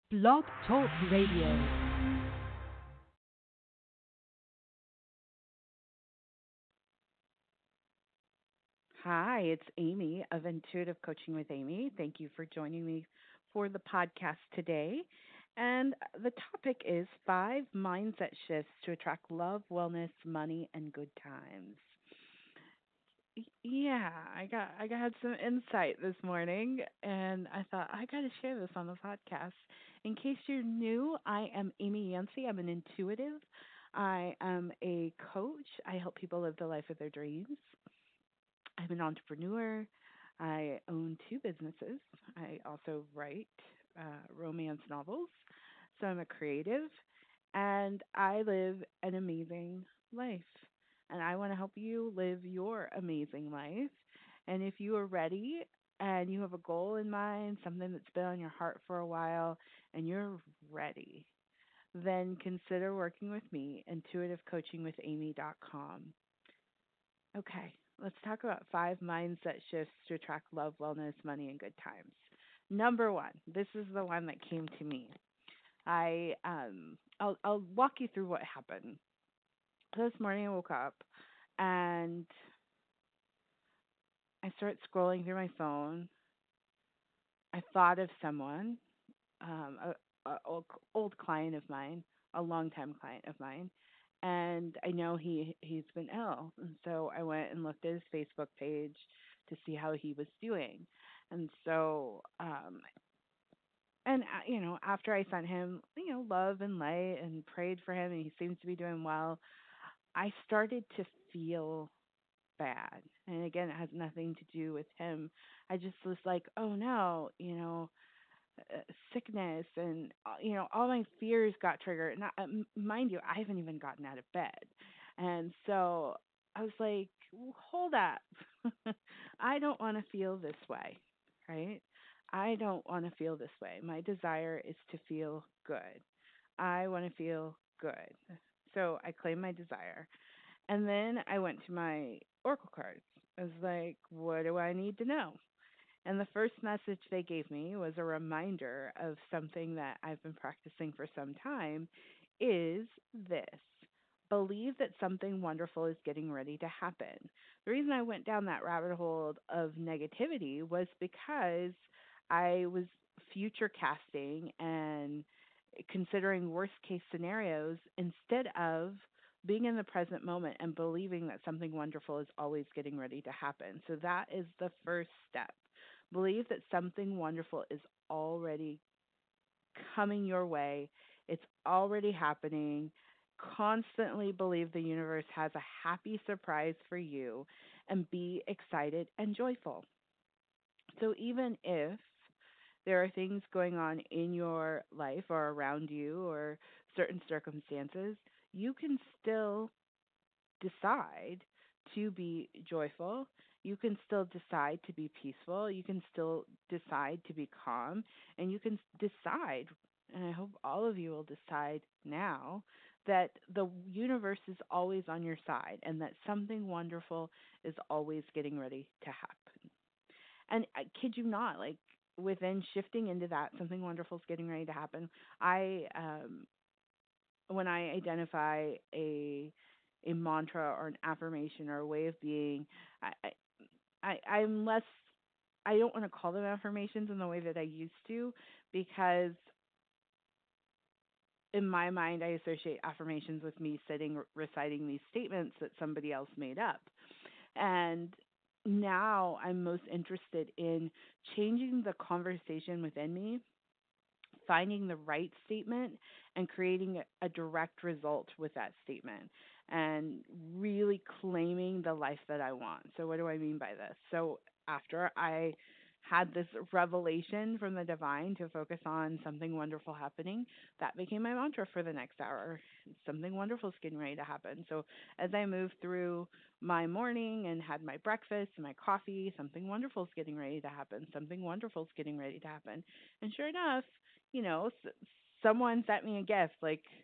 Blog Talk Radio. Hi, it's Amy of Intuitive Coaching with Amy. Thank you for joining me for the podcast today. And the topic is 5 mindset shifts to attract love, wellness, money, and good times. Yeah, I got some insight this morning, and I thought I got to share this on the podcast. In case you're new, I am Amy Yancey. I'm an intuitive. I am a coach. I help people live the life of their dreams. I'm an entrepreneur. I own two businesses. I also write romance novels. So I'm a creative and I live an amazing life. And I want to help you live your amazing life. And if you are ready and you have a goal in mind, something that's been on your heart for a while, and you're ready, then consider working with me, intuitivecoachingwithamy.com. Okay, let's talk about 5 mindset shifts to attract love, wellness, money, and good times. Number one, this is the one that came to me. I'll walk you through what happened. So this morning I woke up and I started scrolling through my phone. I thought of someone, a old client of mine, a longtime client of mine, and I know he's been ill, and so I went and looked at his Facebook page to see how he was doing, and so after I sent him love and light and prayed for him, and he seems to be doing well, I started to feel bad, and again, it has nothing to do with him. I just was like, oh no, sickness and all my fears got triggered. And mind you, I haven't even gotten out of bed, and so I was like, hold up. I don't want to feel this way, right? I don't want to feel this way. My desire is to feel good. I want to feel good. So I claimed my desire, and then I went to my oracle cards. I was like, what do I need to know? And the first message they gave me was a reminder of something that I've been practicing for some time is this. Believe that something wonderful is getting ready to happen. The reason I went down that rabbit hole of negativity was because I was future casting and considering worst case scenarios instead of being in the present moment and believing that something wonderful is always getting ready to happen. So that is the first step. Believe that something wonderful is already coming your way, it's already happening. Constantly believe the universe has a happy surprise for you and be excited and joyful. So even if there are things going on in your life or around you or certain circumstances, you can still decide to be joyful. You can still decide to be peaceful. You can still decide to be calm. And you can decide, and I hope all of you will decide now, that the universe is always on your side and that something wonderful is always getting ready to happen. And I kid you not, like within shifting into that, something wonderful is getting ready to happen. When I identify a mantra or an affirmation or a way of being, I, I'm less. I don't want to call them affirmations in the way that I used to because in my mind I associate affirmations with me sitting reciting these statements that somebody else made up. And now I'm most interested in changing the conversation within me, finding the right statement and creating a direct result with that statement and really claiming the life that I want. So, what do I mean by this? So, after I had this revelation from the divine to focus on something wonderful happening, that became my mantra for the next hour. Something wonderful is getting ready to happen. So, as I moved through my morning and had my breakfast and my coffee, something wonderful is getting ready to happen. Something wonderful is getting ready to happen. And sure enough, you know, someone sent me a gift. Like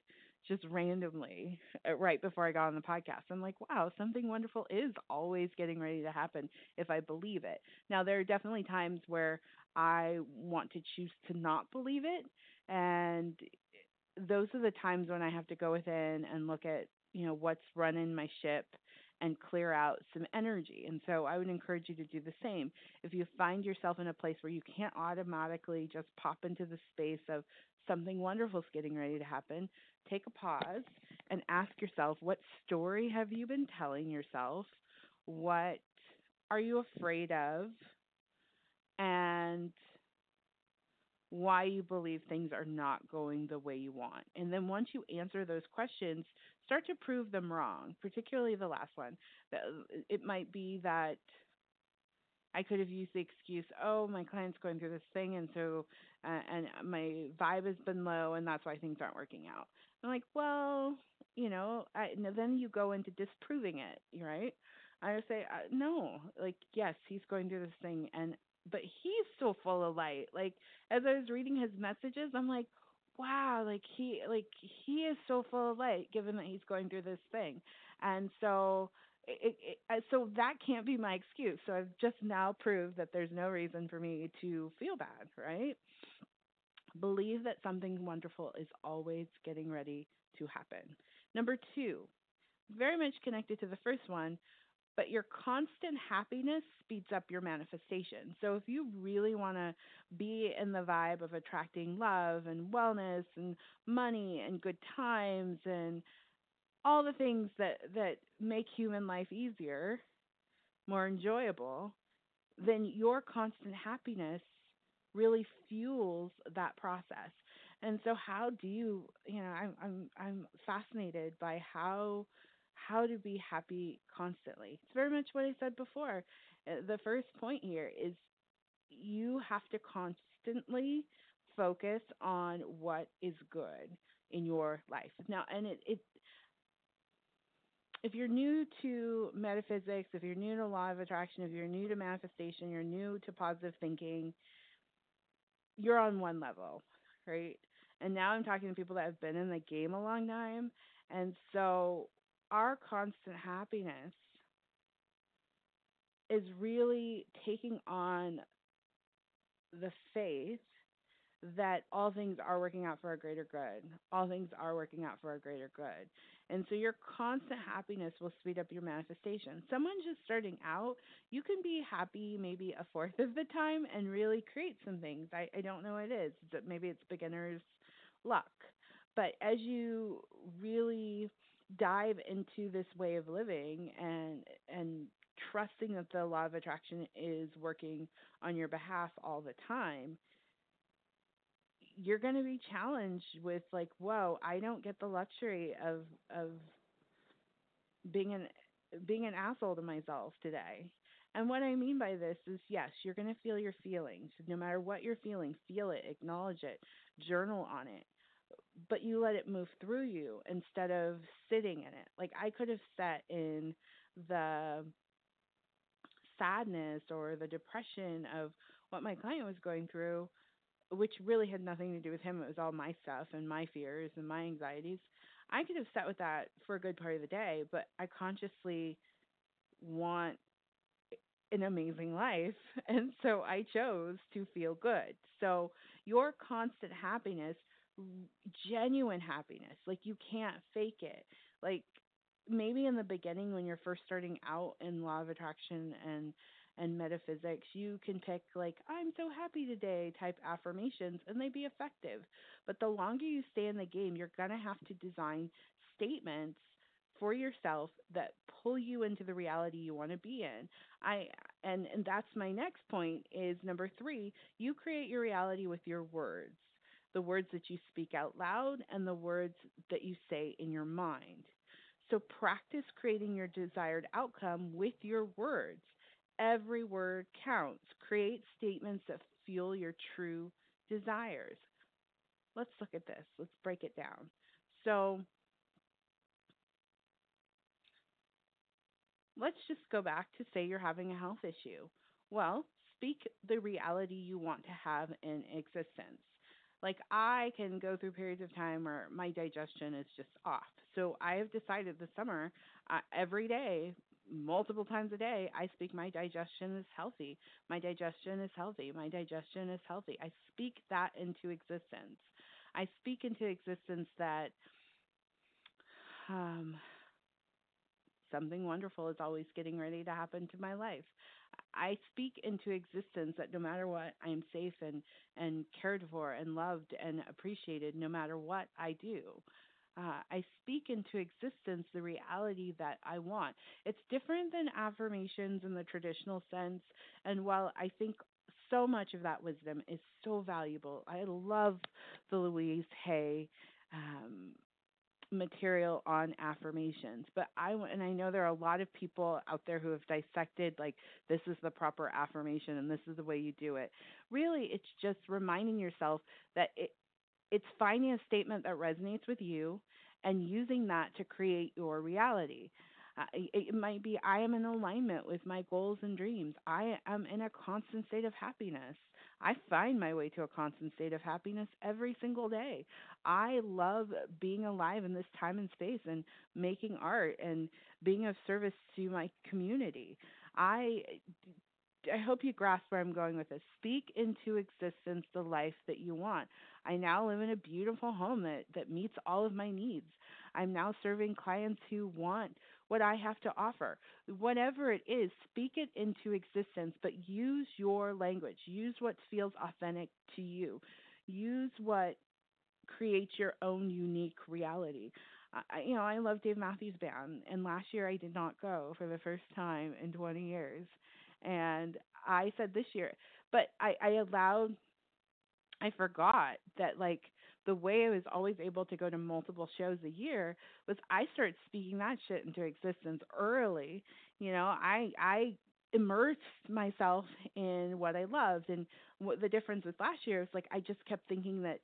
just randomly right before I got on the podcast. I'm like, wow, something wonderful is always getting ready to happen if I believe it. Now, there are definitely times where I want to choose to not believe it. And those are the times when I have to go within and look at, what's running my ship and clear out some energy. And so I would encourage you to do the same. If you find yourself in a place where you can't automatically just pop into the space of something wonderful is getting ready to happen, take a pause and ask yourself, what story have you been telling yourself? What are you afraid of? And why you believe things are not going the way you want. And then once you answer those questions, start to prove them wrong, particularly the last one. It might be that I could have used the excuse, oh, my client's going through this thing, and so, and my vibe has been low, and that's why things aren't working out. I'm like, well, and then you go into disproving it, right? I would say, no, like, yes, he's going through this thing, but he's so full of light. Like, as I was reading his messages, I'm like, wow, he is so full of light, given that he's going through this thing, and so that can't be my excuse. So I've just now proved that there's no reason for me to feel bad, right? Believe that something wonderful is always getting ready to happen. Number two, very much connected to the first one, but your constant happiness speeds up your manifestation. So if you really want to be in the vibe of attracting love and wellness and money and good times and all the things that make human life easier, more enjoyable, then your constant happiness really fuels that process. And so how do I'm fascinated by how to be happy constantly. It's very much what I said before. The first point here is you have to constantly focus on what is good in your life. Now, and it if you're new to metaphysics, if you're new to law of attraction, if you're new to manifestation, you're new to positive thinking, you're on one level, right? And now I'm talking to people that have been in the game a long time. And so our constant happiness is really taking on the faith that all things are working out for a greater good. All things are working out for a greater good. And so your constant happiness will speed up your manifestation. Someone just starting out, you can be happy maybe a fourth of the time and really create some things. I don't know what it is. Maybe it's beginner's luck. But as you really dive into this way of living and trusting that the law of attraction is working on your behalf all the time, you're going to be challenged with like, whoa, I don't get the luxury of being an asshole to myself today. And what I mean by this is, yes, you're going to feel your feelings. No matter what you're feeling, feel it, acknowledge it, journal on it, but you let it move through you instead of sitting in it. Like I could have sat in the sadness or the depression of what my client was going through, which really had nothing to do with him. It was all my stuff and my fears and my anxieties. I could have sat with that for a good part of the day, but I consciously want an amazing life. And so I chose to feel good. So your constant happiness, genuine happiness, like you can't fake it. Like maybe in the beginning when you're first starting out in law of attraction and metaphysics, you can pick like I'm so happy today type affirmations and they be effective. But the longer you stay in the game, you're going to have to design statements for yourself that pull you into the reality you want to be in. I and that's my next point is number 3, you create your reality with your words. The words that you speak out loud and the words that you say in your mind. So practice creating your desired outcome with your words. Every word counts. Create statements that fuel your true desires. Let's look at this. Let's break it down. So let's just go back to say you're having a health issue. Well, speak the reality you want to have in existence. Like I can go through periods of time where my digestion is just off. So I have decided this summer, every day, multiple times a day, I speak my digestion is healthy. My digestion is healthy. My digestion is healthy. I speak that into existence. I speak into existence that um, something wonderful is always getting ready to happen to my life. I speak into existence that no matter what, I am safe and cared for and loved and appreciated no matter what I do. I speak into existence the reality that I want. It's different than affirmations in the traditional sense. And while I think so much of that wisdom is so valuable, I love the Louise Hay um, material on affirmations. But and I know there are a lot of people out there who have dissected like this is the proper affirmation and this is the way you do it. Really, it's just reminding yourself that it's finding a statement that resonates with you and using that to create your reality. It might be I am in alignment with my goals and dreams. I am in a constant state of happiness. I find my way to a constant state of happiness every single day. I love being alive in this time and space and making art and being of service to my community. I I hope you grasp where I'm going with this. Speak into existence the life that you want. I now live in a beautiful home that meets all of my needs. I'm now serving clients who want what I have to offer. Whatever it is, speak it into existence, but use your language. Use what feels authentic to you. Use what creates your own unique reality. I love Dave Matthews Band, and last year I did not go for the first time in 20 years. And I said this year, but I forgot that like the way I was always able to go to multiple shows a year was I started speaking that shit into existence early. I immersed myself in what I loved, and what the difference with last year is like I just kept thinking that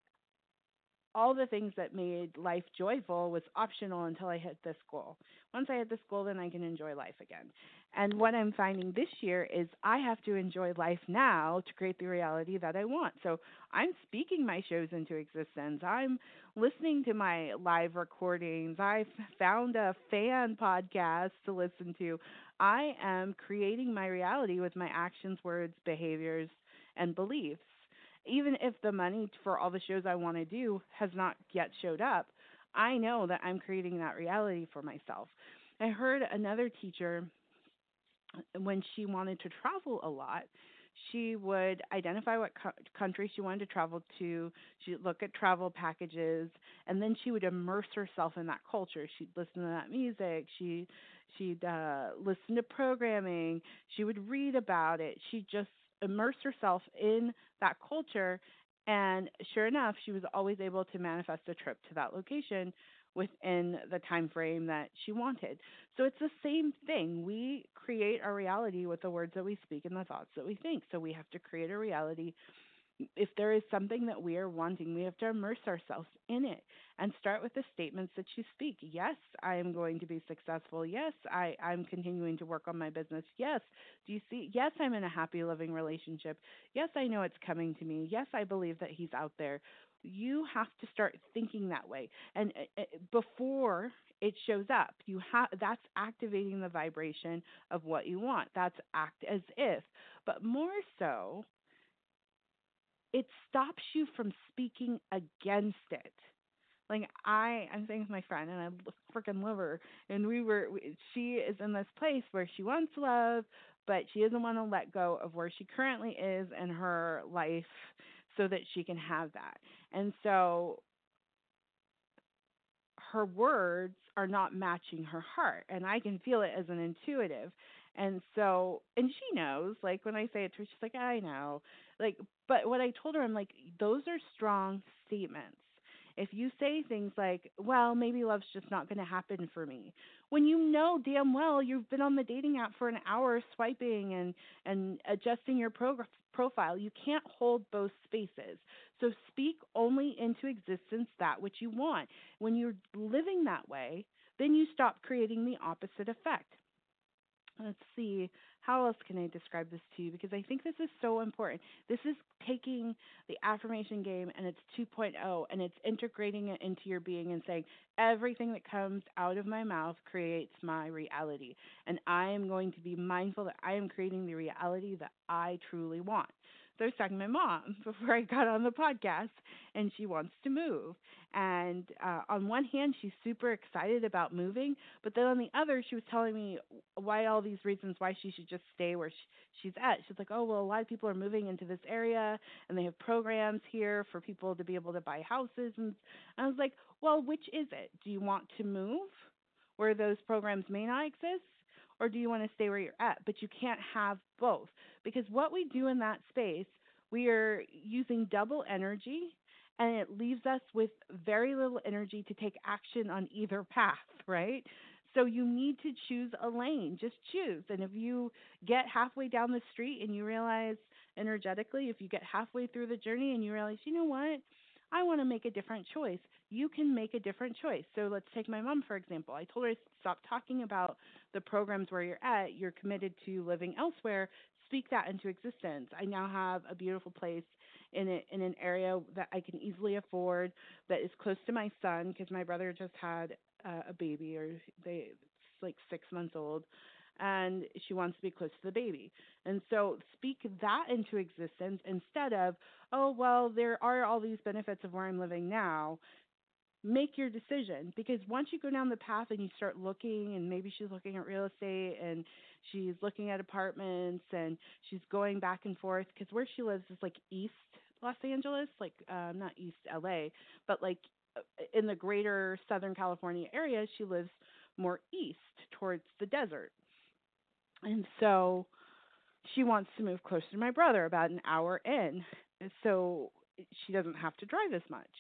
all the things that made life joyful was optional until I hit this goal. Once I hit this goal, then I can enjoy life again. And what I'm finding this year is I have to enjoy life now to create the reality that I want. So I'm speaking my shows into existence. I'm listening to my live recordings. I found a fan podcast to listen to. I am creating my reality with my actions, words, behaviors, and beliefs. Even if the money for all the shows I want to do has not yet showed up, I know that I'm creating that reality for myself. I heard another teacher when she wanted to travel a lot, she would identify what country she wanted to travel to. She'd look at travel packages, and then she would immerse herself in that culture. She'd listen to that music. She'd listen to programming. She would read about it. She just immersed herself in that culture, and sure enough, she was always able to manifest a trip to that location within the time frame that she wanted. So it's the same thing. We create our reality with the words that we speak and the thoughts that we think. So we have to create a reality. If there is something that we are wanting, we have to immerse ourselves in it and start with the statements that you speak. Yes, I am going to be successful. Yes, I'm continuing to work on my business. Yes, do you see? Yes, I'm in a happy living relationship. Yes, I know it's coming to me. Yes, I believe that he's out there. You have to start thinking that way. And before it shows up, that's activating the vibration of what you want. That's act as if. But more so, it stops you from speaking against it. Like I'm saying with my friend, and I freaking love her, and she is in this place where she wants love, but she doesn't want to let go of where she currently is in her life, so that she can have that. And so her words are not matching her heart, and I can feel it as an intuitive. And so, and she knows, like when I say it to her, she's like, I know. Like, but what I told her, I'm like, those are strong statements. If you say things like, well, maybe love's just not going to happen for me, when you know damn well you've been on the dating app for an hour swiping and adjusting your profile, you can't hold both spaces. So speak only into existence that which you want. When you're living that way, then you stop creating the opposite effect. Let's see. How else can I describe this to you? Because I think this is so important. This is taking the affirmation game and it's 2.0 and it's integrating it into your being and saying, everything that comes out of my mouth creates my reality. And I am going to be mindful that I am creating the reality that I truly want. So I was talking to my mom before I got on the podcast, and she wants to move. And on one hand, she's super excited about moving, but then on the other, she was telling me why all these reasons why she should just stay where she's at. She's like, oh, well, a lot of people are moving into this area and they have programs here for people to be able to buy houses. And I was like, well, which is it? Do you want to move where those programs may not exist? Or do you want to stay where you're at? But you can't have both because what we do in that space, we are using double energy and it leaves us with very little energy to take action on either path, right? So you need to choose a lane. Just choose. And if you get halfway down the street and you realize energetically, if you get halfway through the journey and you realize, you know what? I want to make a different choice. You can make a different choice. So let's take my mom, for example. I told her to stop talking about the programs where you're at. You're committed to living elsewhere. Speak that into existence. I now have a beautiful place in an area that I can easily afford that is close to my son because my brother just had a baby or they it's like 6 months old and she wants to be close to the baby. And so speak that into existence instead of, oh, well, there are all these benefits of where I'm living now. Make your decision because once you go down the path and you start looking, and maybe she's looking at real estate and she's looking at apartments and she's going back and forth because where she lives is like East Los Angeles, like not East LA, but like in the greater Southern California area, she lives more east towards the desert. And so she wants to move closer to my brother, about an hour in, so she doesn't have to drive as much.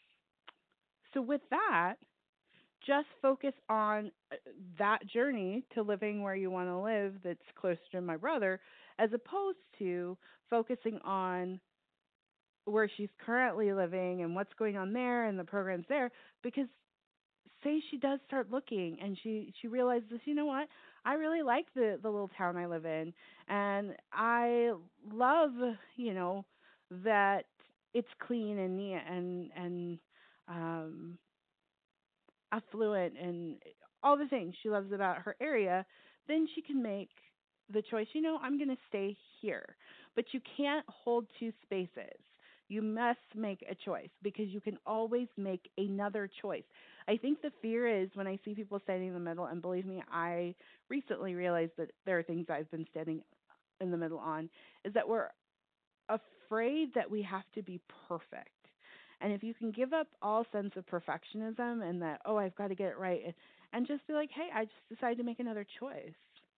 So with that, just focus on that journey to living where you want to live that's closer to my brother, as opposed to focusing on where she's currently living and what's going on there and the programs there. Because say she does start looking and she realizes, you know what, I really like the little town I live in, and I love, you know, that it's clean and neat and um affluent and all the things she loves about her area, then she can make the choice, you know, I'm going to stay here. But you can't hold two spaces. You must make a choice because you can always make another choice. I think the fear is when I see people standing in the middle, and believe me, I recently realized that there are things I've been standing in the middle on, is that we're afraid that we have to be perfect. And if you can give up all sense of perfectionism and that, oh, I've got to get it right, and just be like, hey, I just decided to make another choice.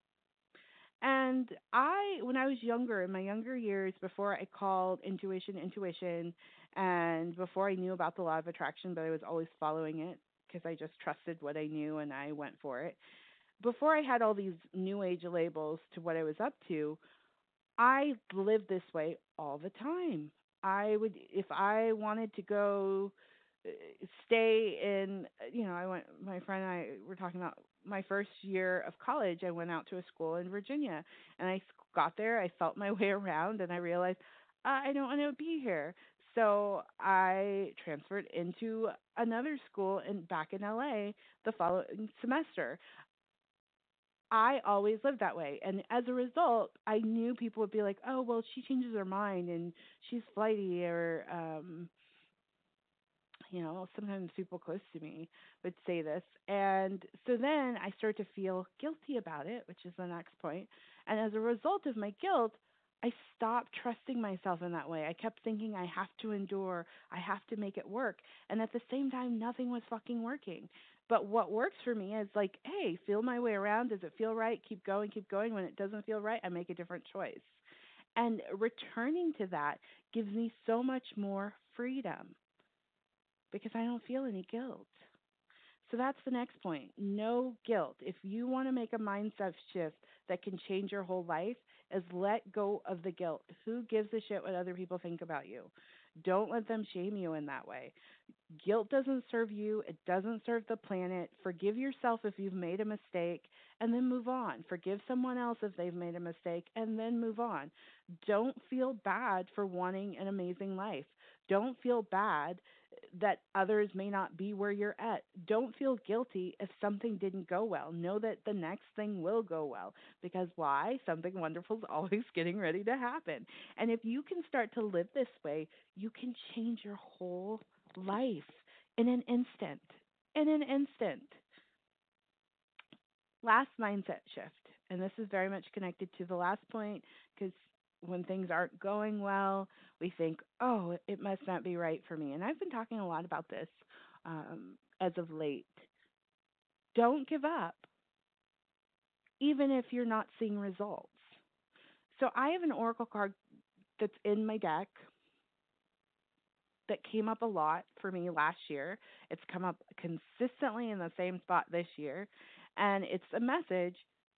And when I was younger, in my younger years, before I called intuition, and before I knew about the law of attraction, but I was always following it because I just trusted what I knew and I went for it. Before I had all these new age labels to what I was up to, I lived this way all the time. I would, if I wanted to go uh, stay in, I went, my friend and I were talking about my first year of college. I went out to a school in Virginia and got there. I felt my way around and I realized I don't want to be here. So I transferred into another school back in LA the following semester. I always lived that way. And as a result, I knew people would be like, oh, well, she changes her mind and she's flighty, or, sometimes people close to me would say this. And so then I start to feel guilty about it, which is the next point. And as a result of my guilt, I stopped trusting myself in that way. I kept thinking I have to endure, I have to make it work. And at the same time, nothing was fucking working. But what works for me is like, hey, feel my way around. Does it feel right? Keep going, keep going. When it doesn't feel right, I make a different choice. And returning to that gives me so much more freedom because I don't feel any guilt. So that's the next point. No guilt. If you want to make a mindset shift that can change your whole life, is let go of the guilt. Who gives a shit what other people think about you? Don't let them shame you in that way. Guilt doesn't serve you, it doesn't serve the planet. Forgive yourself if you've made a mistake and then move on. Forgive someone else if they've made a mistake and then move on. Don't feel bad for wanting an amazing life. Don't feel bad that others may not be where you're at. Don't feel guilty if something didn't go well. Know that the next thing will go well because why? Something wonderful is always getting ready to happen. And if you can start to live this way, you can change your whole life in an instant. In an instant. Last mindset shift. And this is very much connected to the last point because when things aren't going well, we think, oh, it must not be right for me. And I've been talking a lot about this as of late. Don't give up, even if you're not seeing results. So I have an oracle card that's in my deck that came up a lot for me last year. It's come up consistently in the same spot this year. And it's a message: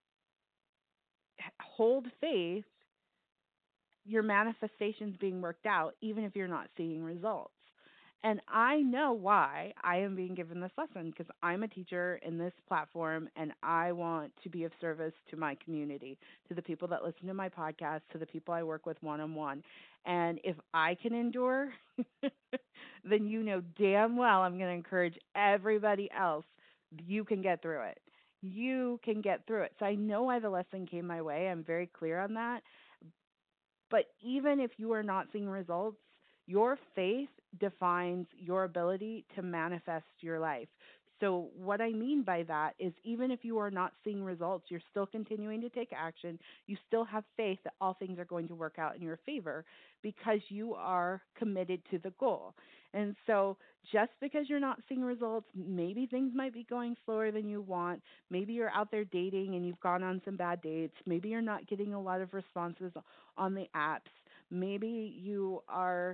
hold faith, your manifestation's being worked out, even if you're not seeing results. And I know why I am being given this lesson because I'm a teacher in this platform and I want to be of service to my community, to the people that listen to my podcast, to the people I work with one on one. And if I can endure, then you know damn well I'm going to encourage everybody else. You can get through it. You can get through it. So I know why the lesson came my way. I'm very clear on that. But even if you are not seeing results, your faith defines your ability to manifest your life. So, what I mean by that is, even if you are not seeing results, you're still continuing to take action. You still have faith that all things are going to work out in your favor because you are committed to the goal. And so, just because you're not seeing results, maybe things might be going slower than you want. Maybe you're out there dating and you've gone on some bad dates. Maybe you're not getting a lot of responses on the apps. Maybe you are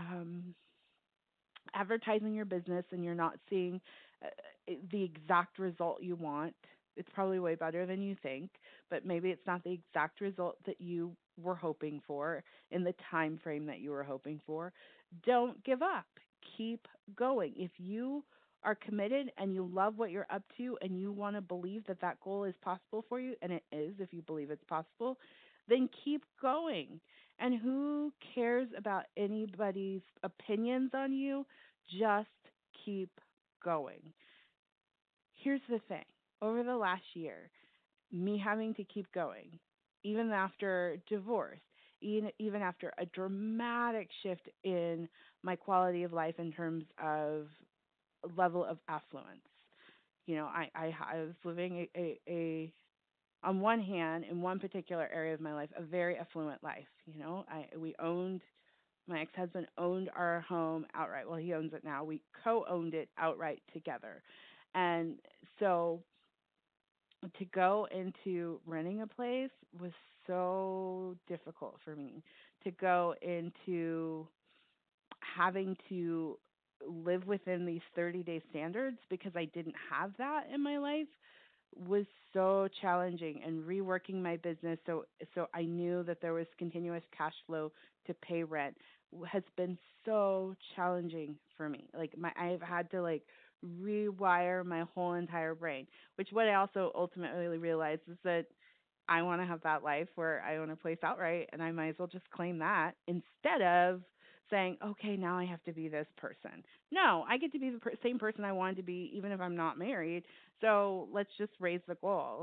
advertising your business and you're not seeing the exact result you want. It's probably way better than you think, but maybe it's not the exact result that you were hoping for in the time frame that you were hoping for. Don't give up. Keep going. If you are committed and you love what you're up to and you want to believe that that goal is possible for you, and it is if you believe it's possible, then keep going. And who cares about anybody's opinions on you? Just keep going. Here's the thing: over the last year, me having to keep going, even after divorce, even after a dramatic shift in my quality of life in terms of level of affluence. I was living a on one hand, in one particular area of my life, a very affluent life. We owned my ex-husband owned our home outright. Well, he owns it now. We co-owned it outright together, and so to go into renting a place was so difficult for me. To go into having to live within these 30-day standards because I didn't have that in my life was so challenging, and reworking my business so I knew that there was continuous cash flow to pay rent has been so challenging for me. Like I've had to rewire my whole entire brain, which what I also ultimately realized is that I want to have that life where I own a place outright and I might as well just claim that instead of saying, okay, now I have to be this person. No, I get to be the same person I wanted to be even if I'm not married. So let's just raise the goal.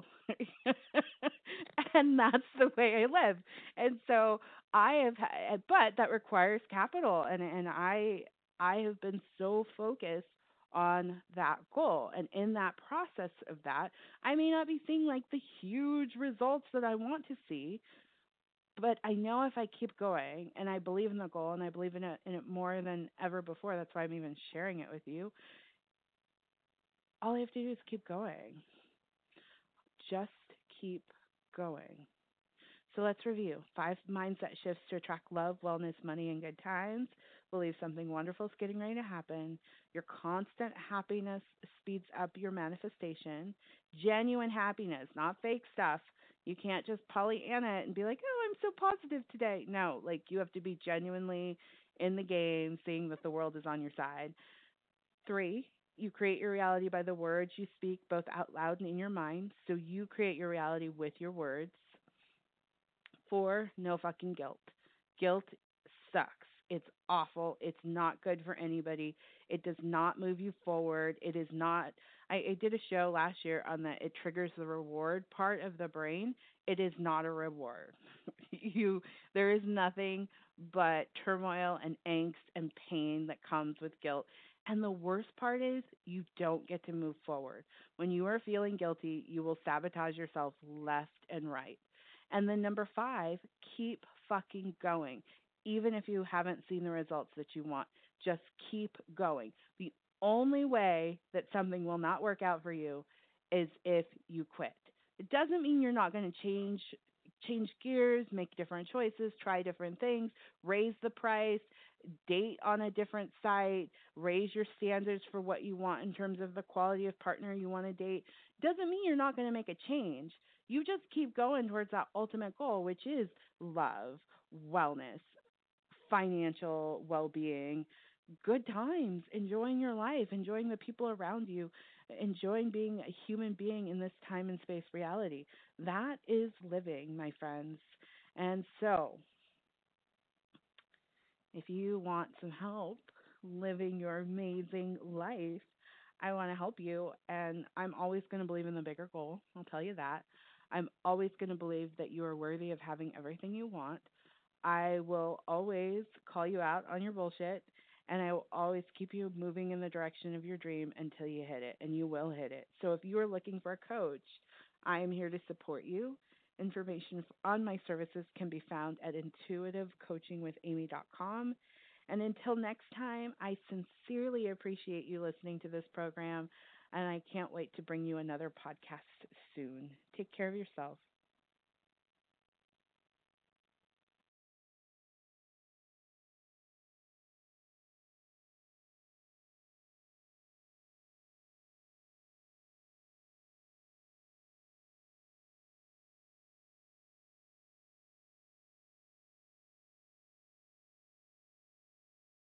And that's the way I live. And so but that requires capital. And I have been so focused on that goal. And in that process of that, I may not be seeing the huge results that I want to see, but I know if I keep going and I believe in the goal and I believe in it more than ever before, that's why I'm even sharing it with you. All I have to do is keep going. Just keep going. So let's review 5 mindset shifts to attract love, wellness, money, and good times. Believe something wonderful is getting ready to happen. Your constant happiness speeds up your manifestation. Genuine happiness, not fake stuff. You can't just Pollyanna it and be like, oh, I'm so positive today. No, you have to be genuinely in the game, seeing that the world is on your side. Three, you create your reality by the words you speak both out loud and in your mind. So you create your reality with your words. Four, no fucking guilt. Guilt sucks. It's awful. It's not good for anybody. It does not move you forward. It is not. I did a show last year on that. It triggers the reward part of the brain. It is not a reward. you there is nothing but turmoil and angst and pain that comes with guilt. And the worst part is you don't get to move forward. When you are feeling guilty, you will sabotage yourself left and right. And then number five, keep fucking going. Even if you haven't seen the results that you want, just keep going. The only way that something will not work out for you is if you quit. It doesn't mean you're not going to change gears, make different choices, try different things, raise the price, date on a different site, raise your standards for what you want in terms of the quality of partner you want to date. Doesn't mean you're not going to make a change. You just keep going towards that ultimate goal, which is love, wellness, financial well being, good times, enjoying your life, enjoying the people around you, enjoying being a human being in this time and space reality. That is living, my friends. And so, if you want some help living your amazing life, I want to help you. And I'm always going to believe in the bigger goal. I'll tell you that. I'm always going to believe that you are worthy of having everything you want. I will always call you out on your bullshit, and I will always keep you moving in the direction of your dream until you hit it, and you will hit it. So if you are looking for a coach, I am here to support you. Information on my services can be found at intuitivecoachingwithamy.com. And until next time, I sincerely appreciate you listening to this program, and I can't wait to bring you another podcast soon. Take care of yourself.